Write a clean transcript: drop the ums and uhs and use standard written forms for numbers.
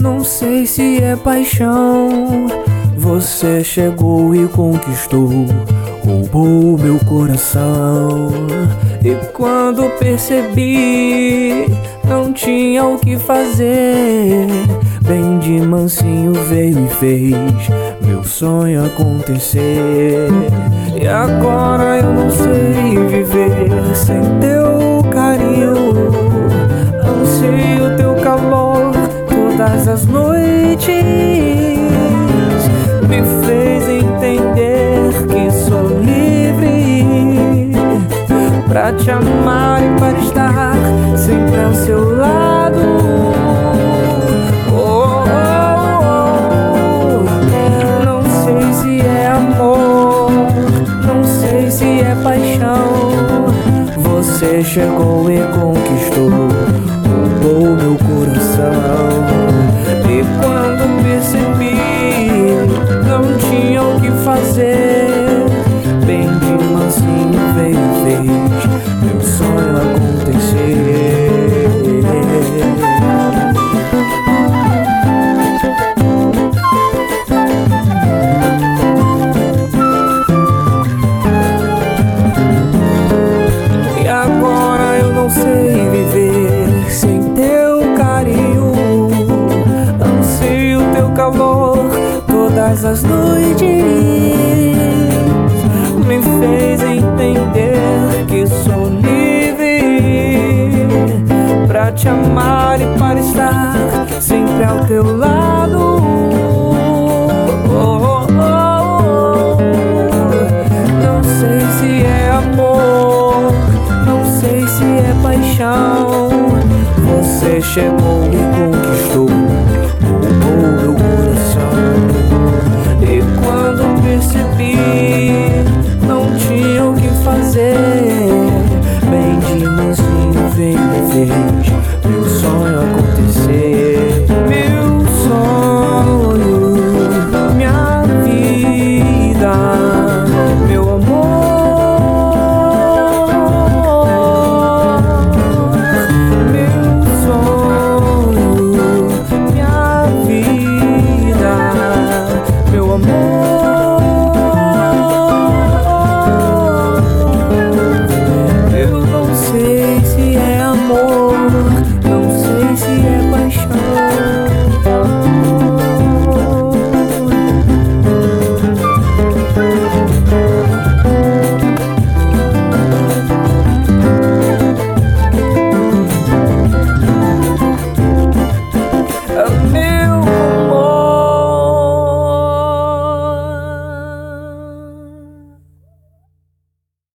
Não sei se é paixão. Você chegou e conquistou, roubou meu coração. E quando percebi, não tinha o que fazer, bem de mansinho veio e fez meu sonho acontecer. E agora eu não sei viver sem teu carinho. Anseio teu calor todas as noites. Me fez entender que sou livre pra te amar e para estar sempre ao seu lado. Oh, oh, oh. Não sei se é amor, não sei se é paixão. Você chegou e conquistou, roubou meu coração. E quando percebi, não tinha o que fazer, bem de mansinho veio e fez meu sonho acontecer. E agora eu não sei viver sem teu carinho. Anseio teu calor todas as noites. Me fez entender que sou livre pra te amar e para estar sempre ao teu lado. Oh, oh, oh. Não sei se é amor, não sei se é paixão. Você chegou